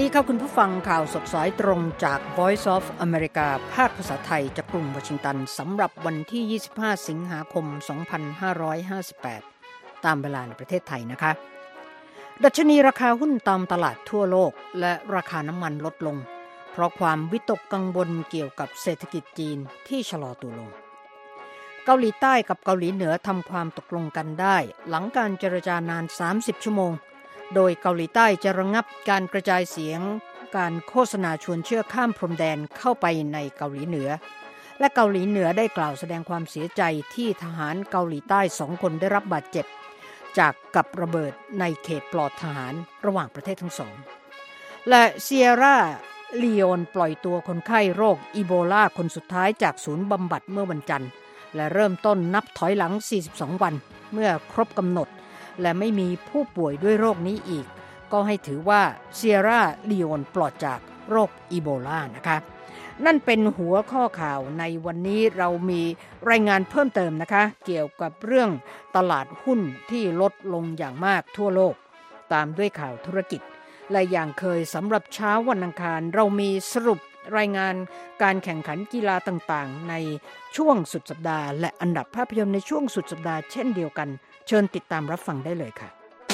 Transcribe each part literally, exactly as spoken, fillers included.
ค่ะคุณผู้ฟังข่าวสดสายตรงจาก Voice of America ภาคภาษาไทยจากกรุงวอชิงตันสำหรับวันที่ยี่สิบห้าสิงหาคมสองพันห้าร้อยห้าสิบแปดตามเวลาในประเทศไทยนะคะดัชนีราคาหุ้นตามตลาดทั่วโลกและราคาน้ำมันลดลงเพราะความวิตกกังวลเกี่ยวกับเศรษฐกิจจีนที่ชะลอตัวลงเกาหลีใต้กับเกาหลีเหนือทำความตกลงกันได้หลังการเจรจานานสามสิบชั่วโมงโดยเกาหลีใต้จะระงับการกระจายเสียงการโฆษณาชวนเชื่อข้ามพรมแดนเข้าไปในเกาหลีเหนือและเกาหลีเหนือได้กล่าวแสดงความเสียใจที่ทหารเกาหลีใต้สองคนได้รับบาดเจ็บจากกับระเบิดในเขตปลอดทหารระหว่างประเทศทั้งสองและเซียร่าลีโอนปล่อยตัวคนไข้โรคอีโบลาคนสุดท้ายจากศูนย์บำบัดเมื่อวันจันทร์และเริ่มต้นนับถอยหลังสี่สิบสองวันเมื่อครบกำหนดและไม่มีผู้ป่วยด้วยโรคนี้อีกก็ให้ถือว่าเซียร่าลีโอนปลอดจากโรคอีโบลานะคะนั่นเป็นหัวข้อข่าวในวันนี้เรามีรายงานเพิ่มเติมนะคะเกี่ยวกับเรื่องตลาดหุ้นที่ลดลงอย่างมากทั่วโลกตามด้วยข่าวธุรกิจและอย่างเคยสำหรับเช้าวันอังคารเรามีสรุปรายงานการแข่งขันกีฬาต่างๆในช่วงสุดสัปดาห์และอันดับภาพยนตร์ในช่วงสุดสัปดาห์เช่นเดียวกันเชิญติดตามรับฟังได้เลยค่ะ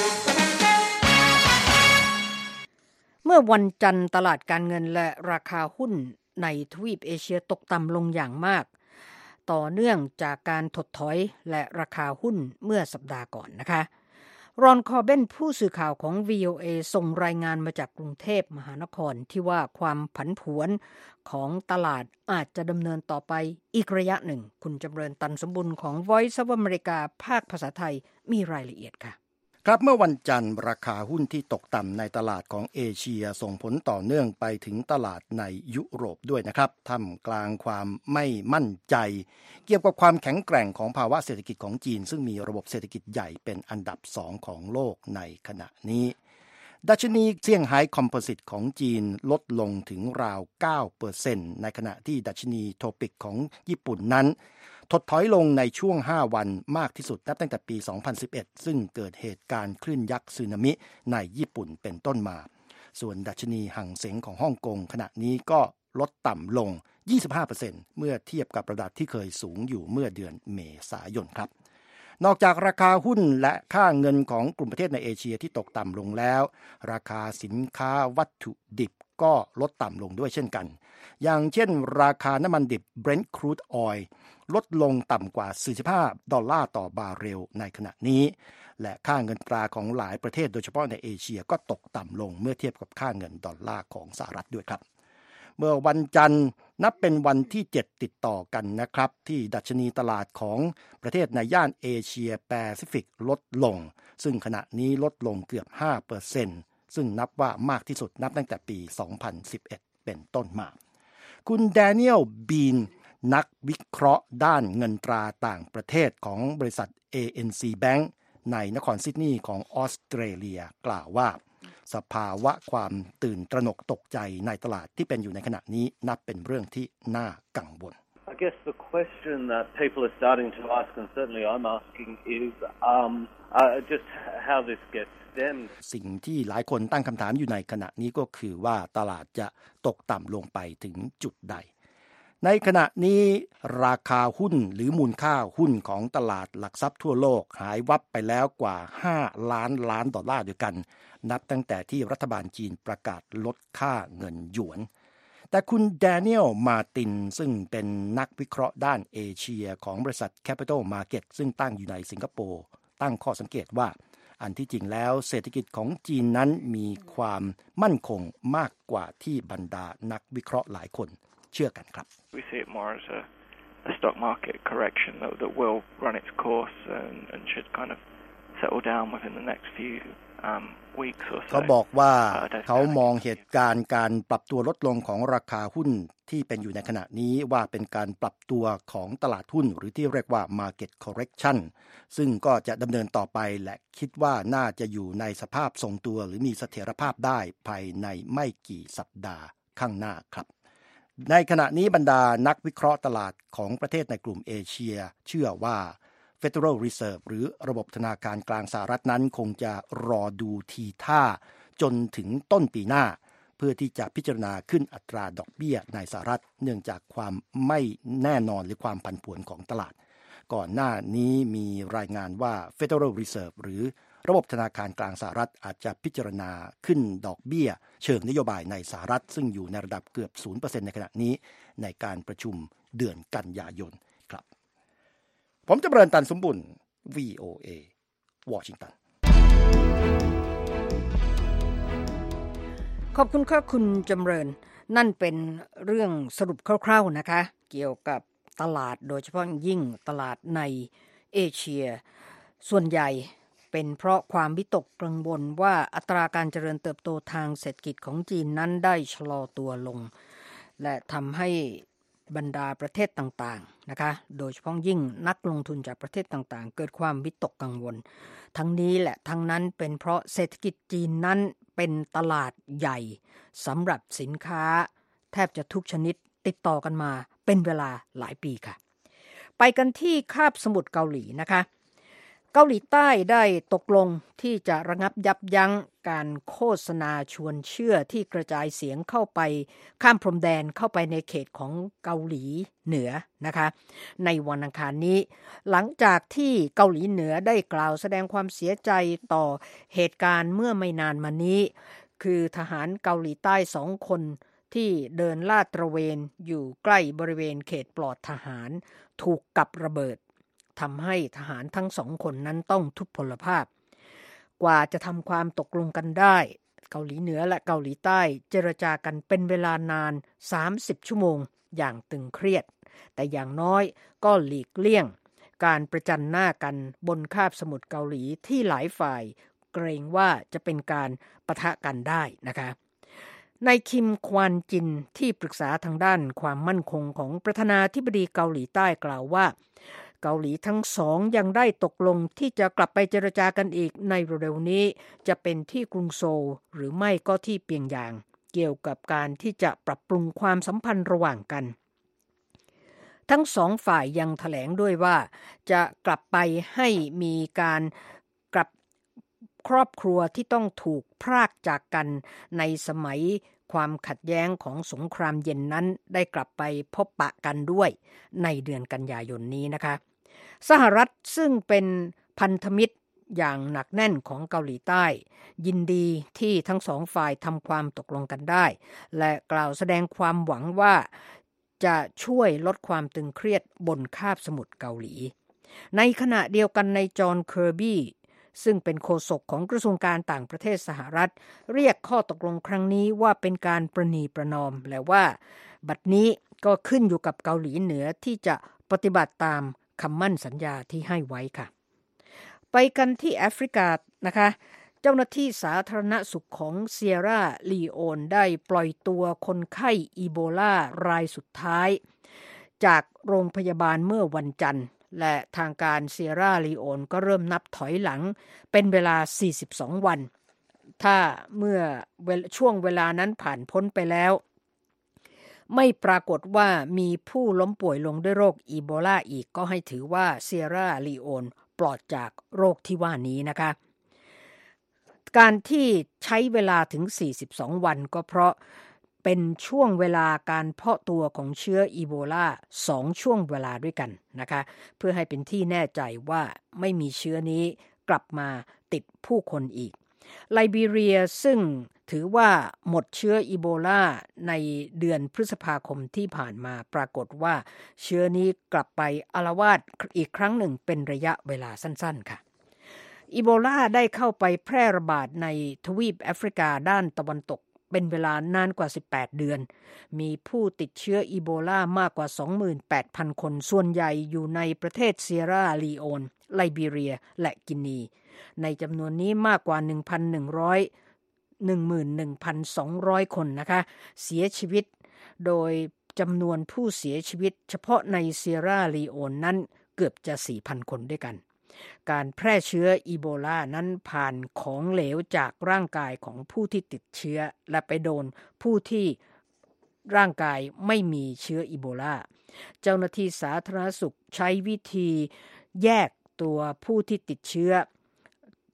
เมื่อวันจันทร์ตลาดการเงินและราคาหุ้นในทวีปเอเชียตกต่ำลงอย่างมากต่อเนื่องจากการถดถอยและราคาหุ้นเมื่อสัปดาห์ก่อนนะคะรอนคอร์เบนผู้สื่อข่าวของ วี โอ เอ ส่งรายงานมาจากกรุงเทพมหานครที่ว่าความผันผวนของตลาดอาจจะดำเนินต่อไปอีกระยะหนึ่งคุณจำเริญตันสมบุญของ Voice of America ภาคภาษาไทยมีรายละเอียดค่ะครับเมื่อวันจันทร์ราคาหุ้นที่ตกต่ำในตลาดของเอเชียส่งผลต่อเนื่องไปถึงตลาดในยุโรปด้วยนะครับท่ามกลางความไม่มั่นใจเกี่ยวกับความแข็งแกร่งของภาวะเศรษฐกิจของจีนซึ่งมีระบบเศรษฐกิจใหญ่เป็นอันดับสองของโลกในขณะนี้ดัชนีเซี่ยงไฮ้คอมโพสิตของจีนลดลงถึงราว เก้าเปอร์เซ็นต์ ในขณะที่ดัชนีโทปิกของญี่ปุ่นนั้นถดถอยลงในช่วงห้าวันมากที่สุดนับตั้งแต่ปีสองพันสิบเอ็ดซึ่งเกิดเหตุการณ์คลื่นยักษ์สึนามิในญี่ปุ่นเป็นต้นมาส่วนดัชนีหั่งเส็งของฮ่องกงขณะนี้ก็ลดต่ำลง ยี่สิบห้าเปอร์เซ็นต์ เมื่อเทียบกับระดับที่เคยสูงอยู่เมื่อเดือนเมษายนครับนอกจากราคาหุ้นและค่าเงินของกลุ่มประเทศในเอเชียที่ตกต่ำลงแล้วราคาสินค้าวัตถุดิบก็ลดต่ำลงด้วยเช่นกันอย่างเช่นราคาน้ำมันดิบ Brent Crude Oil ลดลงต่ำกว่าสี่สิบห้าดอลลาร์ต่อบาร์เรลในขณะนี้และค่าเงินตราของหลายประเทศโดยเฉพาะในเอเชียก็ตกต่ำลงเมื่อเทียบกับค่าเงินดอลลาร์ของสหรัฐด้วยครับเมื่อวันจันทร์นับเป็นวันที่เจ็ดติดต่อกันนะครับที่ดัชนีตลาดของประเทศในย่านเอเชียแปซิฟิกลดลงซึ่งขณะนี้ลดลงเกือบ ห้าเปอร์เซ็นต์ ซึ่งนับว่ามากที่สุดนับตั้งแต่ปีสองพันสิบเอ็ดเป็นต้นมาคุณแดเนียลบีนนักวิเคราะห์ด้านเงินตราต่างประเทศของบริษัท เอ เอ็น ซี Bank ในนครซิดนีย์ของออสเตรเลียกล่าวว่าสภาวะความตื่นตระหนกตกใจในตลาดที่เป็นอยู่ในขณะนี้นับเป็นเรื่องที่น่ากังวล I guess the question that people are starting to ask, and certainly I'm asking, is um, uh, just how this gets stemmed. สิ่งที่หลายคนตั้งคำถามอยู่ในขณะนี้ก็คือว่าตลาดจะตกต่ำลงไปถึงจุดใดในขณะนี้ราคาหุ้นหรือมูลค่าหุ้นของตลาดหลักทรัพย์ทั่วโลกหายวับไปแล้วกว่าห้าล้านล้านดอลลาร์ด้วยกันนับตั้งแต่ที่รัฐบาลจีนประกาศลดค่าเงินหยวนแต่คุณแดเนียลมาตินซึ่งเป็นนักวิเคราะห์ด้านเอเชียของบริษัท Capital Market ซึ่งตั้งอยู่ในสิงคโปร์ตั้งข้อสังเกตว่าอันที่จริงแล้วเศรษฐกิจของจีนนั้นมีความมั่นคงมากกว่าที่บรรดานักวิเคราะห์หลายคนเชื่อกันครับ We see it more as a, a stock market correction that, that will run its course and, and should kind of settle down within the next few um, weeks or so. เขาบอกว่าเขามองเหตุการณ์การปรับตัวลดลงของราคาหุ้นที่เป็นอยู่ในขณะนี้ว่าเป็นการปรับตัวของตลาดหุ้นหรือที่เรียกว่า market correction ซึ่งก็จะดำเนินต่อไปและคิดว่าน่าจะอยู่ในสภาพทรงตัวหรือมีเสถียรภาพได้ภายในไม่กี่สัปดาห์ข้างหน้าครับในขณะนี้บรรดานักวิเคราะห์ตลาดของประเทศในกลุ่มเอเชียเชื่อว่า Federal Reserve หรือระบบธนาคารกลางสหรัฐนั้นคงจะรอดูทีท่าจนถึงต้นปีหน้าเพื่อที่จะพิจารณาขึ้นอัตราดอกเบี้ยในสหรัฐเนื่องจากความไม่แน่นอนหรือความผันผวนของตลาดก่อนหน้านี้มีรายงานว่า Federal Reserve หรือระบบธนาคารกลางสหรัฐอาจจะพิจารณาขึ้นดอกเบี้ยเชิงนโยบายในสหรัฐซึ่งอยู่ในระดับเกือบ ศูนย์เปอร์เซ็นต์ ในขณะนี้ในการประชุมเดือนกันยายนครับผมจำเริญตันสมบุญ วี โอ เอ วอชิงตันขอบคุณค่ะคุณจำเริญนั่นเป็นเรื่องสรุปคร่าวๆนะคะเกี่ยวกับตลาดโดยเฉพาะยิ่งตลาดในเอเชียส่วนใหญ่เป็นเพราะความวิตกกังวลว่าอัตราการเจริญเติบโตทางเศรษฐกิจของจีนนั้นได้ชะลอตัวลงและทำให้บรรดาประเทศต่างๆนะคะโดยเฉพาะยิ่งนักลงทุนจากประเทศต่างๆเกิดความวิตกกังวลทั้งนี้แหละทั้งนั้นเป็นเพราะเศรษฐกิจจีนนั้นเป็นตลาดใหญ่สำหรับสินค้าแทบจะทุกชนิดติดต่อกันมาเป็นเวลาหลายปีค่ะไปกันที่คาบสมุทรเกาหลีนะคะเกาหลีใต้ได้ตกลงที่จะระงับยับยั้งการโฆษณาชวนเชื่อที่กระจายเสียงเข้าไปข้ามพรมแดนเข้าไปในเขตของเกาหลีเหนือนะคะในวันอังคารนี้หลังจากที่เกาหลีเหนือได้กล่าวแสดงความเสียใจต่อเหตุการณ์เมื่อไม่นานมานี้คือทหารเกาหลีใต้สองคนที่เดินลาดตระเวนอยู่ใกล้บริเวณเขตปลอดทหารถูกกับระเบิดทำให้ทหารทั้งสองคนนั้นต้องทุพพลภาพกว่าจะทำความตกลงกันได้เกาหลีเหนือและเกาหลีใต้เจรจากันเป็นเวลานานสามสิบชั่วโมงอย่างตึงเครียดแต่อย่างน้อยก็หลีกเลี่ยงการประจันหน้ากันบนคาบสมุทรเกาหลีที่หลายฝ่ายเกรงว่าจะเป็นการปะทะกันได้นะคะนายคิมควานจินที่ปรึกษาทางด้านความมั่นคงของประธานาธิบดีเกาหลีใต้กล่าวว่าเกาหลีทั้งสองยังได้ตกลงที่จะกลับไปเจรจากันอีกในเร็วๆนี้จะเป็นที่กรุงโซลหรือไม่ก็ที่เปียงยางเกี่ยวกับการที่จะปรับปรุงความสัมพันธ์ระหว่างกันทั้งสองฝ่ายยังแถลงด้วยว่าจะกลับไปให้มีการกลับครอบครัวที่ต้องถูกพรากจากกันในสมัยความขัดแย้งของสงครามเย็นนั้นได้กลับไปพบปะกันด้วยในเดือนกันยายนนี้นะคะสหรัฐซึ่งเป็นพันธมิตรอย่างหนักแน่นของเกาหลีใต้ยินดีที่ทั้งสองฝ่ายทำความตกลงกันได้และกล่าวแสดงความหวังว่าจะช่วยลดความตึงเครียดบนคาบสมุทรเกาหลีในขณะเดียวกันในจอห์นเคอร์บี้ซึ่งเป็นโฆษกของกระทรวงการต่างประเทศสหรัฐเรียกข้อตกลงครั้งนี้ว่าเป็นการประนีประนอมและว่าบัดนี้ก็ขึ้นอยู่กับเกาหลีเหนือที่จะปฏิบัติตามคำมั่นสัญญาที่ให้ไว้ค่ะไปกันที่แอฟริกานะคะเจ้าหน้าที่สาธารณสุขของเซียร่าลีโอนได้ปล่อยตัวคนไข้อีโบลารายสุดท้ายจากโรงพยาบาลเมื่อวันจันทร์และทางการเซียร่าลีโอนก็เริ่มนับถอยหลังเป็นเวลาสี่สิบสองวันถ้าเมื่อช่วงเวลานั้นผ่านพ้นไปแล้วไม่ปรากฏว่ามีผู้ล้มป่วยลงด้วยโรคอีโบลาอีกก็ให้ถือว่าเซียร่าลีโอนปลอดจากโรคที่ว่านี้นะคะการที่ใช้เวลาถึงสี่สิบสองวันก็เพราะเป็นช่วงเวลาการเพาะตัวของเชื้ออีโบลาสองช่วงเวลาด้วยกันนะคะเพื่อให้เป็นที่แน่ใจว่าไม่มีเชื้อนี้กลับมาติดผู้คนอีกไลบีเรียซึ่งถือว่าหมดเชื้ออีโบลาในเดือนพฤษภาคมที่ผ่านมาปรากฏว่าเชื้อนี้กลับไปอาละวาดอีกครั้งหนึ่งเป็นระยะเวลาสั้นๆค่ะอีโบลาได้เข้าไปแพร่ระบาดในทวีปแอฟริกาด้านตะวันตกเป็นเวลานานกว่าสิบแปดเดือนมีผู้ติดเชื้ออีโบลามากกว่า สองหมื่นแปดพัน คนส่วนใหญ่อยู่ในประเทศเซียร่าลีโอนไลบีเรียและกินีในจำนวนนี้มากกว่า หนึ่งพันหนึ่งร้อย หนึ่งหมื่นหนึ่งพันสองร้อย คนนะคะเสียชีวิตโดยจำนวนผู้เสียชีวิตเฉพาะในเซียร่าลีโอนนั้นเกือบจะ สี่พัน คนด้วยกันการแพร่เชื้ออีโบลานั้นผ่านของเหลวจากร่างกายของผู้ที่ติดเชื้อและไปโดนผู้ที่ร่างกายไม่มีเชื้ออีโบลาเจ้าหน้าที่สาธารณสุขใช้วิธีแยกตัวผู้ที่ติดเชื้อ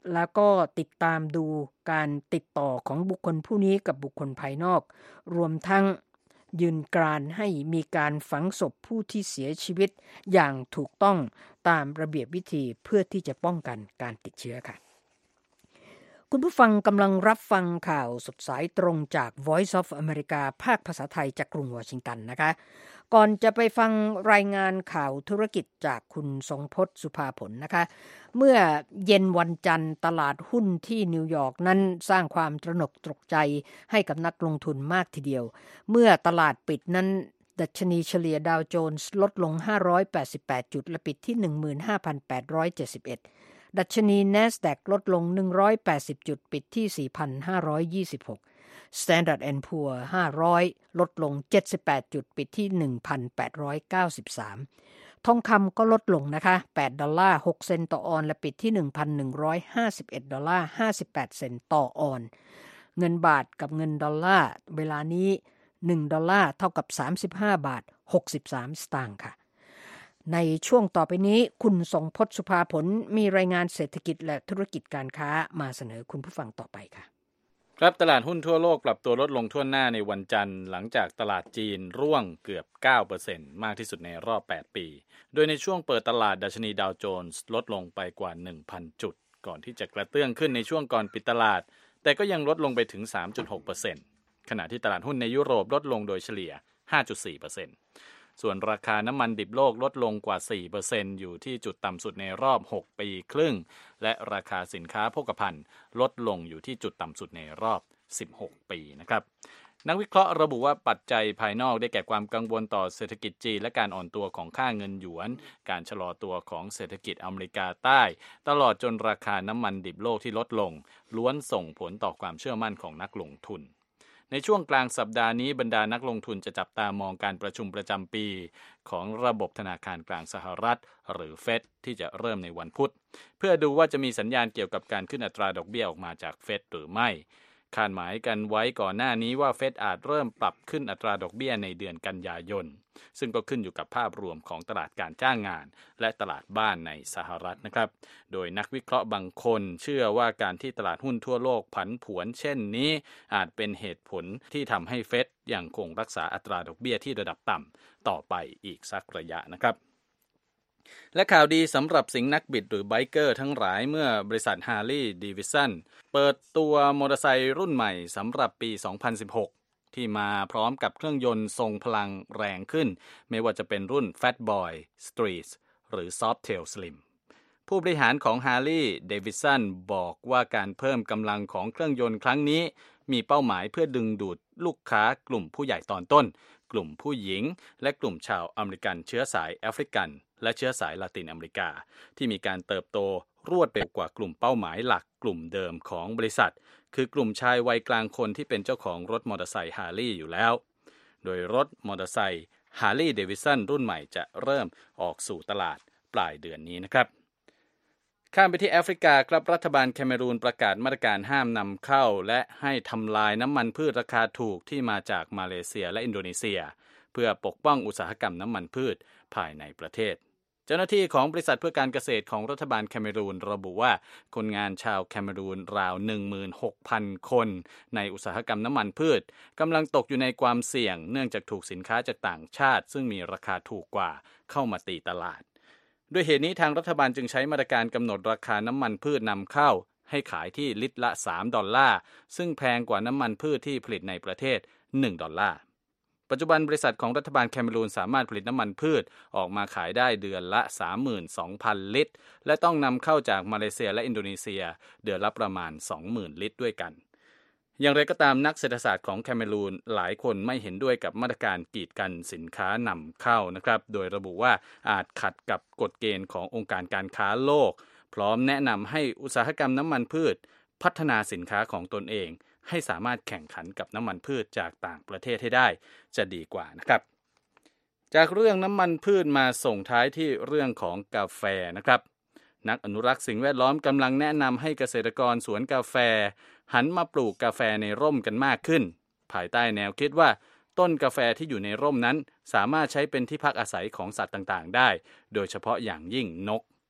แล้วก็ติดตามดูการติดต่อของบุคคลผู้นี้กับบุคคลภายนอกรวมทั้งยืนกรานให้มีการฝังศพผู้ที่เสียชีวิตอย่างถูกต้องตามระเบียบวิธีเพื่อที่จะป้องกันการติดเชื้อค่ะคุณผู้ฟังกำลังรับฟังข่าวสดสายตรงจาก Voice of America ภาคภาษาไทยจากกรุงวอชิงตันนะคะก่อนจะไปฟังรายงานข่าวธุรกิจจากคุณทรงพจน์สุภาผลนะคะเมื่อเย็นวันจันทร์ตลาดหุ้นที่นิวยอร์กนั้นสร้างความตระหนกตกใจให้กับนักลงทุนมากทีเดียวเมื่อตลาดปิดนั้นดัชนีเฉลี่ยดาวโจนส์ลดลงห้าร้อยแปดสิบแปดจุดและปิดที่ หนึ่งหมื่นห้าพันแปดร้อยเจ็ดสิบเอ็ด ดัชนี NASDAQ ลดลงหนึ่งร้อยแปดสิบจุดปิดที่ สี่พันห้าร้อยยี่สิบหกStandard แอนด์ Poor's ห้าร้อยลดลงเจ็ดสิบแปดจุดปิดที่ หนึ่งพันแปดร้อยเก้าสิบสาม ทองคำก็ลดลงนะคะแปดดอลลาร์หกเซนต์ต่อออนซ์และปิดที่ หนึ่งพันหนึ่งร้อยห้าสิบเอ็ดดอลลาร์ห้าสิบแปดเซนต์ต่อออนซ์เงินบาทกับเงินดอลลาร์เวลานี้หนึ่งดอลลาร์เท่ากับสามสิบห้าบาทหกสิบสามสตางค์ค่ะในช่วงต่อไปนี้คุณทรงพจน์สุภาผลมีรายงานเศรษฐกิจและธุรกิจการค้ามาเสนอคุณผู้ฟังต่อไปค่ะครับตลาดหุ้นทั่วโลกปรับตัวลดลงทั่วหน้าในวันจันทร์หลังจากตลาดจีนร่วงเกือบ เก้าเปอร์เซ็นต์ มากที่สุดในรอบแปดปีโดยในช่วงเปิดตลาดดัชนีดาวโจนส์ลดลงไปกว่า หนึ่งพัน จุดก่อนที่จะกระเตื้องขึ้นในช่วงก่อนปิดตลาดแต่ก็ยังลดลงไปถึง สามจุดหกเปอร์เซ็นต์ ขณะที่ตลาดหุ้นในยุโรปลดลงโดยเฉลี่ย ห้าจุดสี่เปอร์เซ็นต์ ส่วนราคาน้ำมันดิบโลกลดลงกว่า สี่เปอร์เซ็นต์ อยู่ที่จุดต่ำสุดในรอบหกปีครึ่งและราคาสินค้าโภคภัณฑ์ลดลงอยู่ที่จุดต่ำสุดในรอบสิบหกปีนะครับนักวิเคราะห์ระบุว่าปัจจัยภายนอกได้แก่ความกังวลต่อเศรษฐกิจจีนและการอ่อนตัวของค่าเงินหยวนการชะลอตัวของเศรษฐกิจอเมริกาใต้ตลอดจนราคาน้ำมันดิบโลกที่ลดลงล้วนส่งผลต่อความเชื่อมั่นของนักลงทุนในช่วงกลางสัปดาห์นี้บรรดานักลงทุนจะจับตามองการประชุมประจำปีของระบบธนาคารกลางสหรัฐหรือเฟดที่จะเริ่มในวันพุธเพื่อดูว่าจะมีสัญญาณเกี่ยวกับการขึ้นอัตราดอกเบี้ยออกมาจากเฟดหรือไม่คาดหมายกันไว้ก่อนหน้านี้ว่าเฟดอาจเริ่มปรับขึ้นอัตราดอกเบี้ยในเดือนกันยายนซึ่งก็ขึ้นอยู่กับภาพรวมของตลาดการจ้างงานและตลาดบ้านในสหรัฐนะครับโดยนักวิเคราะห์บางคนเชื่อว่าการที่ตลาดหุ้นทั่วโลกผันผวนเช่นนี้อาจเป็นเหตุผลที่ทำให้เฟดยังคงรักษาอัตราดอกเบี้ยที่ระดับต่ำต่อไปอีกสักระยะนะครับและข่าวดีสำหรับสิงห์นักบิดหรือไบเกอร์ทั้งหลายเมื่อบริษัท Harley Davidson เปิดตัวมอเตอร์ไซค์รุ่นใหม่สำหรับปี สองพันสิบหก ที่มาพร้อมกับเครื่องยนต์ทรงพลังแรงขึ้นไม่ว่าจะเป็นรุ่น Fat Boy, Street หรือ Softail Slim ผู้บริหารของ Harley Davidson บอกว่าการเพิ่มกำลังของเครื่องยนต์ครั้งนี้มีเป้าหมายเพื่อดึงดูดลูกค้ากลุ่มผู้ใหญ่ตอนต้นกลุ่มผู้หญิงและกลุ่มชาวอเมริกันเชื้อสายแอฟริกันและเชื้อสายละตินอเมริกาที่มีการเติบโตรวดเร็วกว่ากลุ่มเป้าหมายหลักกลุ่มเดิมของบริษัทคือกลุ่มชายวัยกลางคนที่เป็นเจ้าของรถมอเตอร์ไซค์ฮาร์ลีย์อยู่แล้วโดยรถมอเตอร์ไซค์ฮาร์ลีย์เดวิสันรุ่นใหม่จะเริ่มออกสู่ตลาดปลายเดือนนี้นะครับข้ามไปที่แอฟริกาครับรัฐบาลแคเมรูนประกาศมาตรการห้ามนำเข้าและให้ทำลายน้ำมันพืชราคาถูกที่มาจากมาเลเซียและอินโดนีเซียเพื่อปกป้องอุตสาหกรรมน้ำมันพืชภายในประเทศเจ้าหน้าที่ของบริษัทเพื่อการเกษตรของรัฐบาลแคเมรูนระบุว่าคนงานชาวแคเมรูนราว หนึ่งหมื่นหกพัน คนในอุตสาหกรรมน้ำมันพืชกำลังตกอยู่ในความเสี่ยงเนื่องจากถูกสินค้าจากต่างชาติซึ่งมีราคาถูกกว่าเข้ามาตีตลาดด้วยเหตุนี้ทางรัฐบาลจึงใช้มาตรการกำหนดราคาน้ำมันพืชนำเข้าให้ขายที่ลิตรละสามดอลลาร์ซึ่งแพงกว่าน้ำมันพืชที่ผลิตในประเทศหนึ่งดอลลาร์ปัจจุบันบริษัทของรัฐบาลแคเมรูนสามารถผลิตน้ำมันพืชออกมาขายได้เดือนละ สามหมื่นสองพัน ลิตรและต้องนำเข้าจากมาเลเซียและอินโดนีเซียเดือนละประมาณ สองหมื่น ลิตรด้วยกันอย่างไรก็ตามนักเศรษฐศาสตร์ของแคเมรูนหลายคนไม่เห็นด้วยกับมาตรการกีดกันสินค้านำเข้านะครับโดยระบุว่าอาจขัดกับกฎเกณฑ์ขององค์การการค้าโลกพร้อมแนะนำให้อุตสาหกรรมน้ำมันพืชพัฒนาสินค้าของตนเองให้สามารถแข่งขันกับน้ำมันพืชจากต่างประเทศให้ได้จะดีกว่านะครับจากเรื่องน้ำมันพืชมาส่งท้ายที่เรื่องของกาแฟนะครับนักอนุรักษ์สิ่งแวดล้อมกำลังแนะนำให้เกษตรกรสวนกาแฟหันมาปลูกกาแฟในร่มกันมากขึ้นภายใต้แนวคิดว่าต้นกาแฟที่อยู่ในร่มนั้นสามารถใช้เป็นที่พักอาศัยของสัตว์ต่างๆได้โดยเฉพาะอย่างยิ่งนก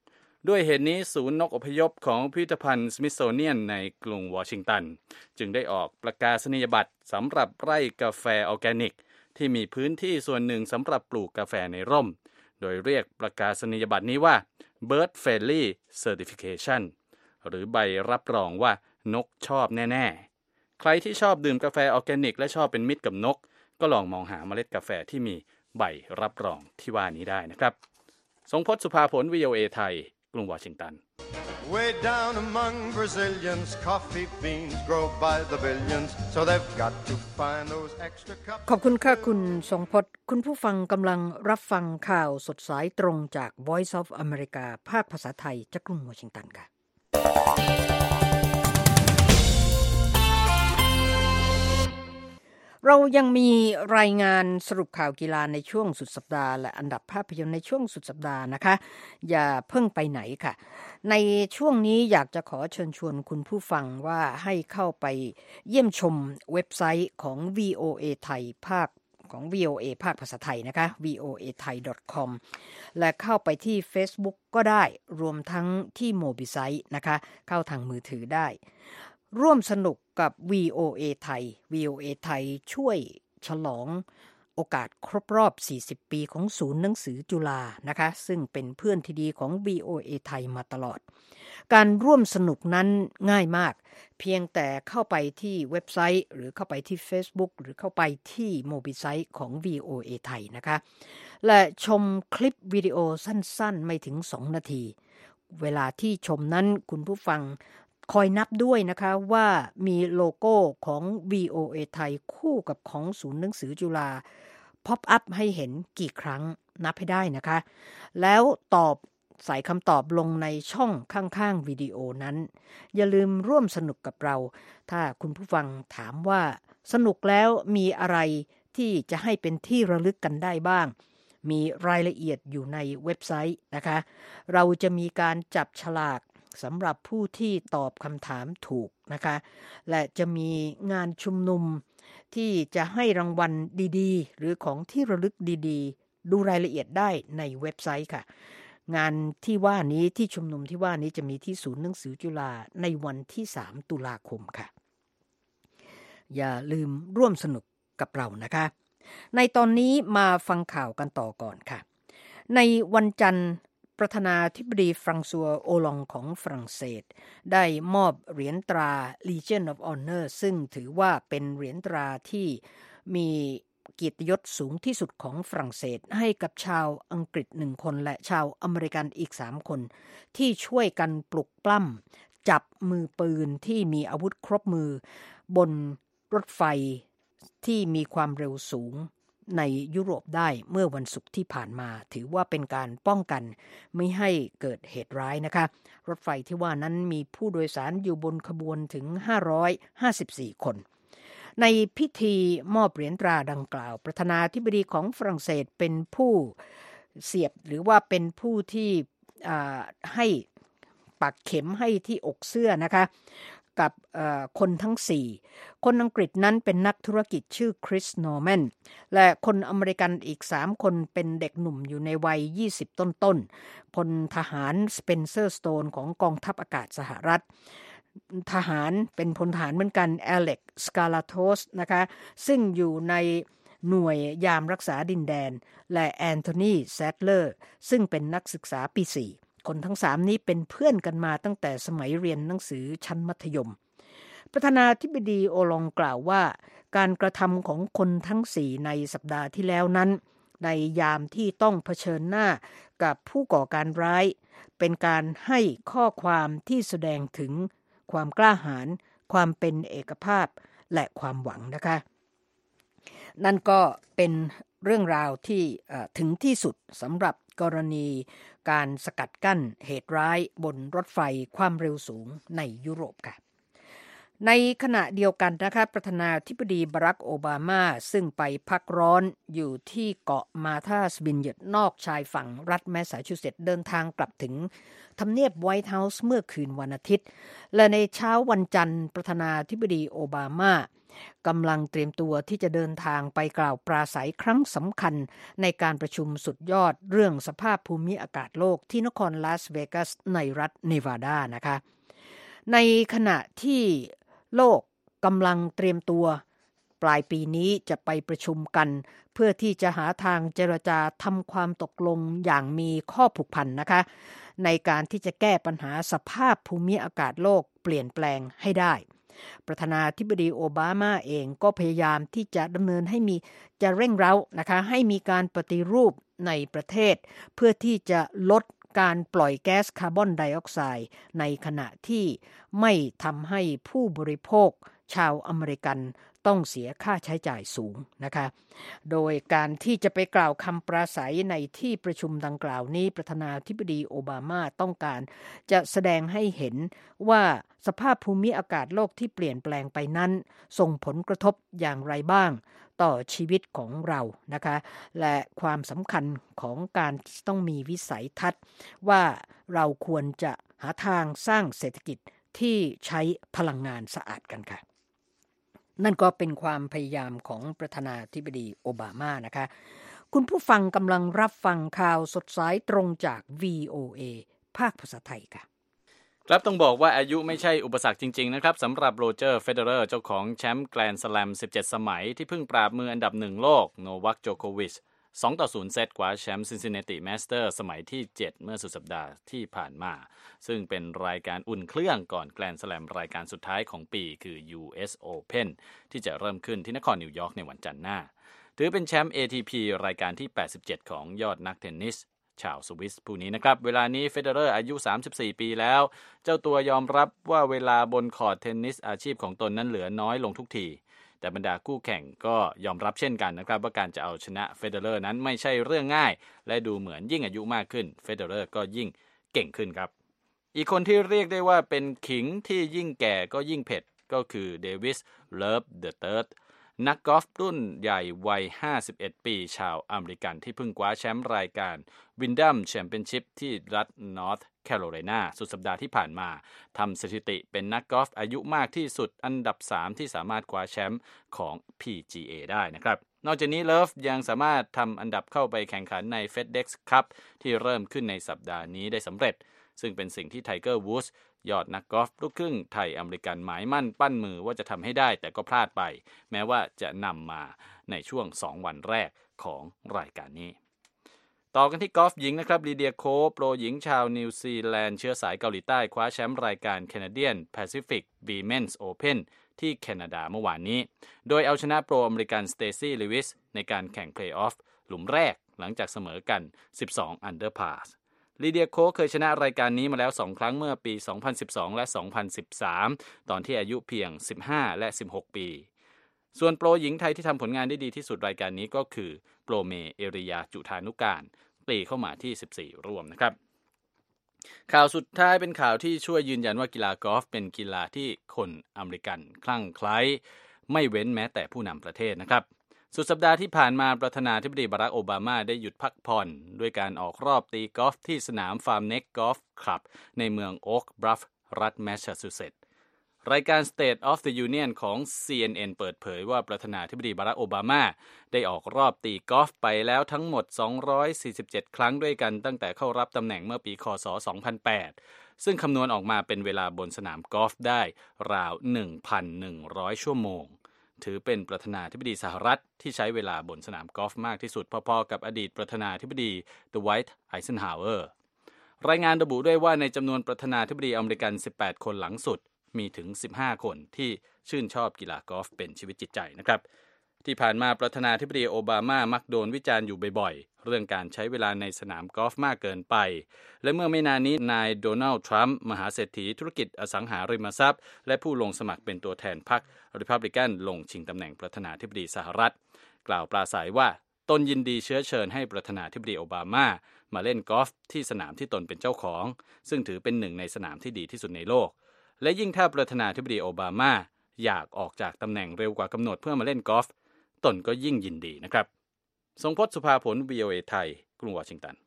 ด้วยเหตุนี้ศูนย์นกอพยพของพิพิธภัณฑ์สมิธโซเนียนในกรุงวอชิงตันจึงได้ออกประกาศนียบัตรสำหรับไร่กาแฟออร์แกนิกที่มีพื้นที่ส่วนหนึ่งสำหรับปลูกกาแฟในร่มโดยเรียกประกาศนียบัตรนี้ว่า Bird Friendly Certification หรือใบรับรองว่านกชอบแน่ๆใครที่ชอบดื่มกาแฟออร์แกนิกและชอบเป็นมิตรกับนกก็ลองมองหาเมล็ดกาแฟที่มีใบรับรองที่ว่านี้ได้นะครับทรงพจน์สุภาผล วี โอ เอ ไทยกรุงวอชิงตัน Way down among Brazilians, coffee beans grow by the billions, so they've got to find those extra cups. ขอบคุณค่ะคุณทรงพจน์คุณผู้ฟังกำลังรับฟังข่าวสดสายตรงจาก Voice of America ภาคภาษาไทยจากกรุงวอชิงตันค่ะเรายังมีรายงานสรุปข่าวกีฬาในช่วงสุดสัปดาห์และอันดับภาพยนตร์ในช่วงสุดสัปดาห์นะคะอย่าเพิ่งไปไหนค่ะในช่วงนี้อยากจะขอเชิญชวนคุณผู้ฟังว่าให้เข้าไปเยี่ยมชมเว็บไซต์ของ วี โอ เอ ไทยภาคของ วี โอ เอ ภาคภาษาไทยนะคะ วี โอ เอ ไทย ดอท คอม และเข้าไปที่ Facebook ก็ได้รวมทั้งที่โมบิไซต์นะคะเข้าทางมือถือได้ร่วมสนุกกับ วี โอ เอ ไทย วี โอ เอ ไทยช่วยฉลองโอกาสครบรอบสี่สิบปีของศูนย์หนังสือจุฬานะคะซึ่งเป็นเพื่อนที่ดีของ วี โอ เอ ไทยมาตลอดการร่วมสนุกนั้นง่ายมากเพียงแต่เข้าไปที่เว็บไซต์หรือเข้าไปที่ Facebook หรือเข้าไปที่โมบิไซต์ของ วี โอ เอ ไทยนะคะและชมคลิปวิดีโอสั้นๆไม่ถึงสองนาทีเวลาที่ชมนั้นคุณผู้ฟังคอยนับด้วยนะคะว่ามีโลโก้ของ วี โอ เอ ไทยคู่กับของศูนย์หนังสือจุฬาพ็อปอัพให้เห็นกี่ครั้งนับให้ได้นะคะแล้วตอบใส่คำตอบลงในช่องข้างๆวิดีโอนั้นอย่าลืมร่วมสนุกกับเราถ้าคุณผู้ฟังถามว่าสนุกแล้วมีอะไรที่จะให้เป็นที่ระลึกกันได้บ้างมีรายละเอียดอยู่ในเว็บไซต์นะคะเราจะมีการจับฉลากสำหรับผู้ที่ตอบคำถามถูกนะคะและจะมีงานชุมนุมที่จะให้รางวัลดีๆหรือของที่ระลึกดีๆดูรายละเอียดได้ในเว็บไซต์ค่ะงานที่ว่านี้ที่ชุมนุมที่ว่านี้จะมีที่ศูนย์หนังสือจุฬาในวันที่สามตุลาคมค่ะอย่าลืมร่วมสนุกกับเรานะคะในตอนนี้มาฟังข่าวกันต่อก่อนค่ะในวันจันทร์ประธานาธิบดีฟรังซัวโอลองของฝรั่งเศสได้มอบเหรียญตรา Legion of Honor ซึ่งถือว่าเป็นเหรียญตราที่มีเกียรติยศสูงที่สุดของฝรั่งเศสให้กับชาวอังกฤษหนึ่งคนและชาวอเมริกันอีกสามคนที่ช่วยกันปลุกปล้ำจับมือปืนที่มีอาวุธครบมือบนรถไฟที่มีความเร็วสูงในยุโรปได้เมื่อวันศุกร์ที่ผ่านมาถือว่าเป็นการป้องกันไม่ให้เกิดเหตุร้ายนะคะรถไฟที่ว่านั้นมีผู้โดยสารอยู่บนขบวนถึงห้าร้อยห้าสิบสี่คนในพิธีมอบเหรียญตราดังกล่าวประธานาธิบดีของฝรั่งเศสเป็นผู้เสียบหรือว่าเป็นผู้ที่ให้ปักเข็มให้ที่อกเสื้อนะคะกับคนทั้งสี่คนอังกฤษนั้นเป็นนักธุรกิจชื่อคริสนอร์แมนและคนอเมริกันอีกสามคนเป็นเด็กหนุ่มอยู่ในวัยยี่สิบต้นๆพลทหารสเปนเซอร์สโตนของกองทัพอากาศสหรัฐทหารเป็นพลทหารเหมือนกันอเล็กสกาลาโทสนะคะซึ่งอยู่ในหน่วยยามรักษาดินแดนและแอนโทนีแซดเลอร์ซึ่งเป็นนักศึกษาปีสี่คนทั้งสามนี้เป็นเพื่อนกันมาตั้งแต่สมัยเรียนหนังสือชั้นมัธยมประธานาธิบดีโอลองกล่าวว่าการกระทำของคนทั้งสี่ในสัปดาห์ที่แล้วนั้นในยามที่ต้องเผชิญหน้ากับผู้ก่อการร้ายเป็นการให้ข้อความที่แสดงถึงความกล้าหาญความเป็นเอกภาพและความหวังนะคะนั่นก็เป็นเรื่องราวที่ถึงที่สุดสำหรับกรณีการสกัดกั้นเหตุร้ายบนรถไฟความเร็วสูงในยุโรปค่ะในขณะเดียวกันนะคะประธานาธิบดีบารักโอบามาซึ่งไปพักร้อนอยู่ที่เกาะมาธาสวินเยตนอกชายฝั่งรัฐแมสซาชูเซตส์เดินทางกลับถึงทำเนียบไวท์เฮาส์เมื่อคืนวันอาทิตย์และในเช้าวันจันทร์ประธานาธิบดีโอบามากำลังเตรียมตัวที่จะเดินทางไปกล่าวปราศัยครั้งสำคัญในการประชุมสุดยอดเรื่องสภาพภูมิอากาศโลกที่นครลาสเวกัสในรัฐเนวาดานะคะในขณะที่โลกกำลังเตรียมตัวปลายปีนี้จะไปประชุมกันเพื่อที่จะหาทางเจรจาทำความตกลงอย่างมีข้อผูกพันนะคะในการที่จะแก้ปัญหาสภาพภูมิอากาศโลกเปลี่ยนแปลงให้ได้ประธานาธิบดีโอบามาเองก็พยายามที่จะดำเนินให้มีจะเร่งเร้านะคะให้มีการปฏิรูปในประเทศเพื่อที่จะลดการปล่อยแก๊สคาร์บอนไดออกไซด์ในขณะที่ไม่ทำให้ผู้บริโภคชาวอเมริกันต้องเสียค่าใช้จ่ายสูงนะคะโดยการที่จะไปกล่าวคำปราศัยในที่ประชุมดังกล่าวนี้ประธานาธิบดีโอบามาต้องการจะแสดงให้เห็นว่าสภาพภูมิอากาศโลกที่เปลี่ยนแปลงไปนั้นส่งผลกระทบอย่างไรบ้างต่อชีวิตของเรานะคะและความสำคัญของการต้องมีวิสัยทัศน์ว่าเราควรจะหาทางสร้างเศรษฐกิจที่ใช้พลังงานสะอาดกันค่ะนั่นก็เป็นความพยายามของประธานาธิบดีโอบามานะคะคุณผู้ฟังกำลังรับฟังข่าวสดสายตรงจาก วี โอ เอ ภาคภาษาไทยค่ะครับต้องบอกว่าอายุไม่ใช่อุปสรรคจริงๆนะครับสำหรับโรเจอร์เฟเดอเรอร์เจ้าของแชมป์แกรนด์สแลมสิบเจ็ดสมัยที่เพิ่งปราบมืออันดับหนึ่งโลกโนวัคโจโควิชสองต่อศูนย์เซตกว่าแชมป์ซินซินเนติมาสเตอร์สมัยที่เจ็ดเมื่อสุดสัปดาห์ที่ผ่านมาซึ่งเป็นรายการอุ่นเครื่องก่อนแกรนด์สแลมรายการสุดท้ายของปีคือ ยู เอส Open ที่จะเริ่มขึ้นที่นครนิวยอร์กในวันจันทร์หน้าถือเป็นแชมป์ เอ ที พี รายการที่แปดสิบเจ็ดของยอดนักเทนนิสชาวสวิสผู้นี้นะครับเวลานี้เฟเดอเรอร์อายุสามสิบสี่ปีแล้วเจ้าตัวยอมรับว่าเวลาบนคอร์ตเทนนิสอาชีพของตนนั้นเหลือน้อยลงทุกทีแต่บรรดาคู่แข่งก็ยอมรับเช่นกันนะครับว่าการจะเอาชนะเฟเดอเรอร์นั้นไม่ใช่เรื่องง่ายและดูเหมือนยิ่งอายุมากขึ้นเฟเดอเรอร์ก็ยิ่งเก่งขึ้นครับอีกคนที่เรียกได้ว่าเป็นขิงที่ยิ่งแก่ก็ยิ่งเผ็ดก็คือเดวิสเลิฟเดอะเติร์ดนักกอล์ฟรุ่นใหญ่วัยห้าสิบเอ็ดปีชาวอเมริกันที่เพิ่งคว้าแชมป์รายการวินดัมแชมเปี้ยนชิพที่รัฐนอร์ทแคโรไลนาสุดสัปดาห์ที่ผ่านมาทำสถิติเป็นนักกอล์ฟอายุมากที่สุดอันดับสามที่สามารถคว้าแชมป์ของ พี จี เอ ได้นะครับนอกจากนี้เลิฟยังสามารถทำอันดับเข้าไปแข่งขันใน FedEx Cup ที่เริ่มขึ้นในสัปดาห์นี้ได้สำเร็จซึ่งเป็นสิ่งที่ไทเกอร์วูดส์ยอดนักกอล์ฟลูกครึ่งไทยอเมริกันหมายมั่นปั้นมือว่าจะทำให้ได้แต่ก็พลาดไปแม้ว่าจะนำมาในช่วงสองวันแรกของรายการนี้ต่อกันที่กอล์ฟหญิงนะครับลีเดียโคโปรหญิงชาวนิวซีแลนด์เชื้อสายเกาหลีใต้คว้าแชมป์รายการ Canadian Pacific Women's Open ที่แคนาดาเมื่อวานนี้โดยเอาชนะโปรอเมริกันสเตซี่ลิวิสในการแข่งเพลย์ออฟหลุมแรกหลังจากเสมอกันสิบสองอันเดอร์พาสลีเดียโคเคยชนะรายการนี้มาแล้วสองครั้งเมื่อปีสองพันสิบสองและสองพันสิบสามตอนที่อายุเพียงสิบห้าและสิบหกปีส่วนโปรหญิงไทยที่ทำผลงานได้ดีที่สุดรายการนี้ก็คือโปรเมเอริยาจุธานุการตีเข้ามาที่สิบสี่ร่วมนะครับข่าวสุดท้ายเป็นข่าวที่ช่วยยืนยันว่ากีฬากอล์ฟเป็นกีฬาที่คนอเมริกันคลั่งไคล้ไม่เว้นแม้แต่ผู้นำประเทศนะครับสุดสัปดาห์ที่ผ่านมาประธานาธิบดีบารักโอบามาได้หยุดพักผ่อนด้วยการออกรอบตีกอล์ฟที่สนามฟาร์มเน็กกอล์ฟคลับในเมืองโอ๊กบลัฟรัฐแมสซาชูเซตส์รายการ State of the Union ของ ซี เอ็น เอ็น เปิดเผยว่าประธานาธิบดีบารักโอบามาได้ออกรอบตีกอล์ฟไปแล้วทั้งหมดสองร้อยสี่สิบเจ็ดครั้งด้วยกันตั้งแต่เข้ารับตำแหน่งเมื่อปีค.ศ. สองพันแปดซึ่งคำนวณออกมาเป็นเวลาบนสนามกอล์ฟได้ราว หนึ่งพันหนึ่งร้อย ชั่วโมงถือเป็นประธานาธิบดีสหรัฐที่ใช้เวลาบนสนามกอล์ฟมากที่สุดพอๆกับอดีตประธานาธิบดีดไวท์ไอเซนฮาวเวอร์รายงานระบุด้วยว่าในจำนวนประธานาธิบดีอเมริกันสิบแปดคนหลังสุดมีถึงสิบห้าคนที่ชื่นชอบกีฬากอล์ฟเป็นชีวิตจิตใจนะครับที่ผ่านมาประธานาธิบดีโอบามามักโดนวิจารณ์อยู่บ่อยๆเรื่องการใช้เวลาในสนามกอล์ฟมากเกินไปและเมื่อไม่นานนี้นายโดนัลด์ทรัมป์มหาเศรษฐีธุรกิจอสังหาริมทรัพย์และผู้ลงสมัครเป็นตัวแทนพรรครีพับลิกันลงชิงตำแหน่งประธานาธิบดีสหรัฐกล่าวปราศัยว่าตนยินดีเชื้อเชิญให้ประธานาธิบดีโอบามามาเล่นกอล์ฟที่สนามที่ตนเป็นเจ้าของซึ่งถือเป็นหนึ่งในสนามที่ดีที่สุดในโลกและยิ่งถ้าประธานาธิบดีโอบามาอยากออกจากตำแหน่งเร็วกว่ากำหนดเพื่อมาเล่นกอล์ฟตนก็ยิ่งยินดีนะครับทรงพจน์สุภาผล วี โอ เอ ไทยกรุงวอชิงตัน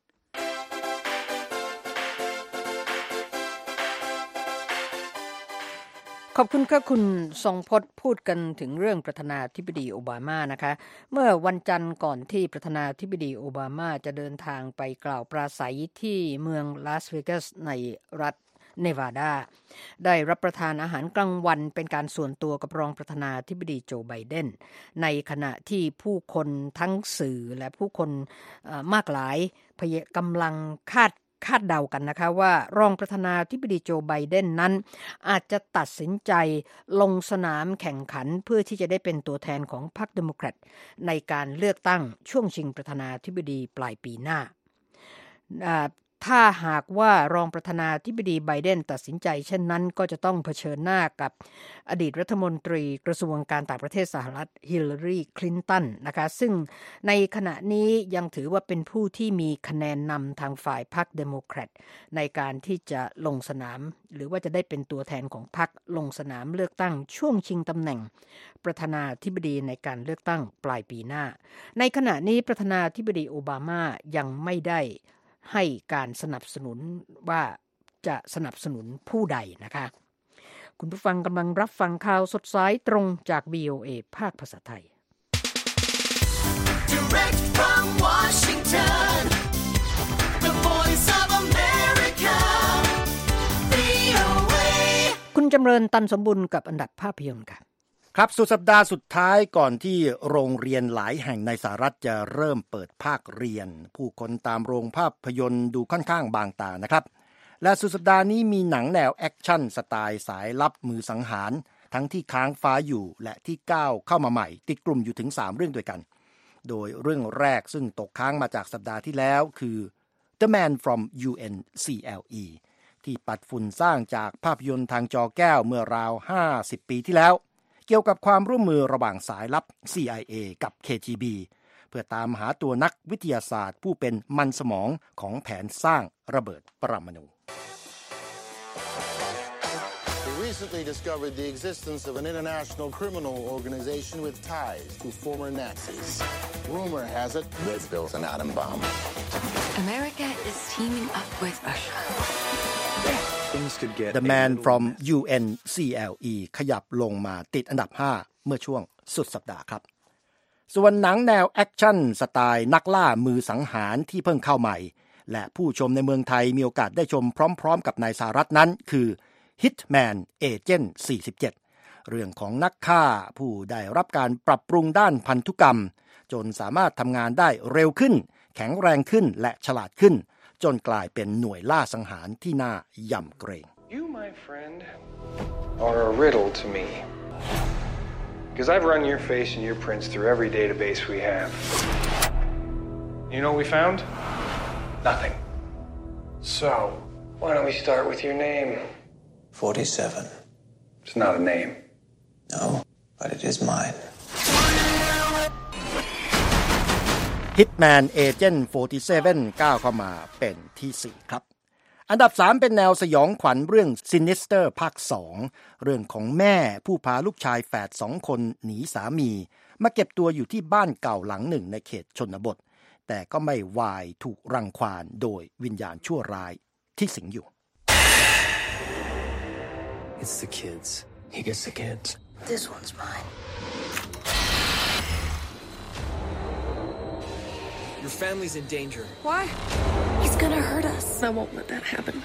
ขอบคุณค่ะคุณทรงพจน์พูดกันถึงเรื่องประธานาธิบดีโอบามานะคะเมื่อวันจันทร์ก่อนที่ประธานาธิบดีโอบามาจะเดินทางไปกล่าวปราศัยที่เมืองลาสเวกัสในรัฐเนวาดาได้รับประทานอาหารกลางวันเป็นการส่วนตัวกับรองประธานาธิบดีโจไบเดนในขณะที่ผู้คนทั้งสื่อและผู้คนมากหลายกำลังคาดคาดเดากันนะคะว่ารองประธานาธิบดีโจไบเดนนั้นอาจจะตัดสินใจลงสนามแข่งขันเพื่อที่จะได้เป็นตัวแทนของพรรคเดโมแครตในการเลือกตั้งช่วงชิงประธานาธิบดีปลายปีหน้าถ้าหากว่ารองประธานาธิบดีไบเดนตัดสินใจเช่นนั้นก็จะต้องเผชิญหน้ากับอดีตรัฐมนตรีกระทรวงการต่างประเทศสหรัฐฮิลลารีคลินตันนะคะซึ่งในขณะนี้ยังถือว่าเป็นผู้ที่มีคะแนนนำทางฝ่ายพรรคเดโมแครตในการที่จะลงสนามหรือว่าจะได้เป็นตัวแทนของพรรคลงสนามเลือกตั้งช่วงชิงตำแหน่งประธานาธิบดีในการเลือกตั้งปลายปีหน้าในขณะนี้ประธานาธิบดีโอบามายังไม่ได้ให้การสนับสนุนว่าจะสนับสนุนผู้ใดนะคะคุณผู้ฟังกำลังรับฟังข่าวสดสายตรงจาก วี โอ เอ ภาคภาษาไทย Direct from Washington, the voice of America, วี โอ เอคุณจำเริญตันสมบุญกับอันดับภาพยนตร์ค่ะครับสุดสัปดาห์สุดท้ายก่อนที่โรงเรียนหลายแห่งในสหรัฐจะเริ่มเปิดภาคเรียนผู้คนตามโรงภาพยนตร์ดูค่อนข้างบางตานะครับและสุดสัปดาห์นี้มีหนังแนวแอคชั่นสไตล์สายลับมือสังหารทั้งที่ค้างฟ้าอยู่และที่ก้าวเข้ามาใหม่ติดกลุ่มอยู่ถึงสามเรื่องด้วยกันโดยเรื่องแรกซึ่งตกค้างมาจากสัปดาห์ที่แล้วคือ The Man from ยู เอ็น ซี แอล อี ที่ปัดฝุ่นสร้างจากภาพยนตร์ทางจอแก้วเมื่อราวห้าสิบปีที่แล้วเกี่ยวกับความร่วมมือระหว่างสายลับ ซี ไอ เอ กับ เค จี บี เพื่อตามหาตัวนักวิทยาศาสตร์ผู้เป็นมันสมองของแผนสร้างระเบิดปรมาณู We recently discovered the existence of an international criminal organization with ties to former Nazis. Rumor has it they've built an atom bomb. America is teaming up with Russia.The Man from ยู เอ็น ซี แอล อี ขยับลงมาติดอันดับห้าเมื่อช่วงสุดสัปดาห์ครับส่วนหนังแนวแอคชั่นสไตล์นักล่ามือสังหารที่เพิ่งเข้าใหม่และผู้ชมในเมืองไทยมีโอกาสได้ชมพร้อมๆกับในสหรัฐนั้นคือ Hitman Agent สี่สิบเจ็ดเรื่องของนักฆ่าผู้ได้รับการปรับปรุงด้านพันธุกรรมจนสามารถทำงานได้เร็วขึ้นแข็งแรงขึ้นและฉลาดขึ้นจนกลายเป็นหน่วยล่าสังหารที่น่ายำเกรง You, my friend, are a riddle to me. Because I've run your face and your prints through every database we have. You know what we found? Nothing. So, why don't we start with your name? forty-seven. It's not a name. No, but it is mine.Hitman Agent สี่สิบเจ็ด ก้าวเข้ามาเป็นที่สี่ครับอันดับสามเป็นแนวสยองขวัญเรื่อง Sinister ภาคสองเรื่องของแม่ผู้พาลูกชายแฝดสองคนหนีสามีมาเก็บตัวอยู่ที่บ้านเก่าหลังหนึ่งในเขตชนบทแต่ก็ไม่วายถูกรังควานโดยวิญญาณชั่วร้ายที่สิงอยู่ It's the kids. He gets the kids. This one's mine.Your family's in danger. Why? He's gonna hurt us. I won't let that happen.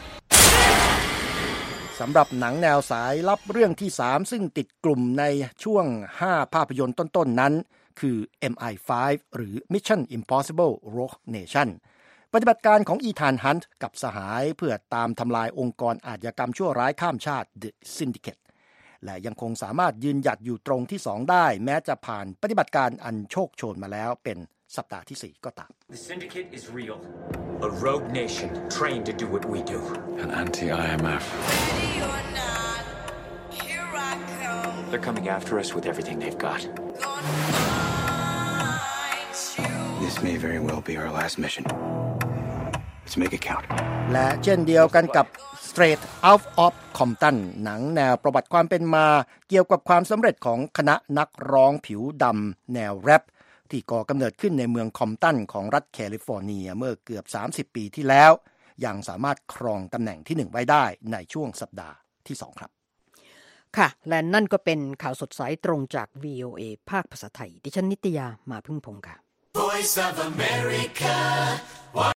สำหรับหนังแนวสายลับเรื่องที่สามซึ่งติดกลุ่มในช่วงห้าภาพยนตร์ต้นๆนั้นคือ เอ็ม ไอ ไฟว์ หรือ Mission Impossible Rogue Nation ปฏิบัติการของอีธานฮันต์กับสหายเพื่อตามทำลายองค์กรอาชญากรรมชั่วร้ายข้ามชาติ The Syndicate และยังคงสามารถยืนหยัดอยู่ตรงที่สองได้แม้จะผ่านปฏิบัติการอันโชคโชนมาแล้วเป็นสัปดาห์ที่สี่ก็ตาม The syndicate is real. A rogue nation trained to do what we do. An anti-I M F. Ready or not, here I come. They're coming after us with everything they've got. Gonna find you. This may very well be our last mission. Let's make it count. และเช่นเดียวกันกับ Straight Out of Compton หนังแนวประวัติความเป็นมาเกี่ยวกับความสำเร็จของคณะนักร้องผิวดำแนวแรปที่ก่อกำเนิดขึ้นในเมืองคอมตันของรัฐแคลิฟอร์เนียเมื่อเกือบสามสิบปีที่แล้วยังสามารถครองตำแหน่งที่หนึ่งไว้ได้ในช่วงสัปดาห์ที่สองครับค่ะและนั่นก็เป็นข่าวสดสายตรงจาก วี โอ เอ ภาคภาษาไทยดิฉันนิตยามาพึ่งพงศ์ค่ะ Voice of America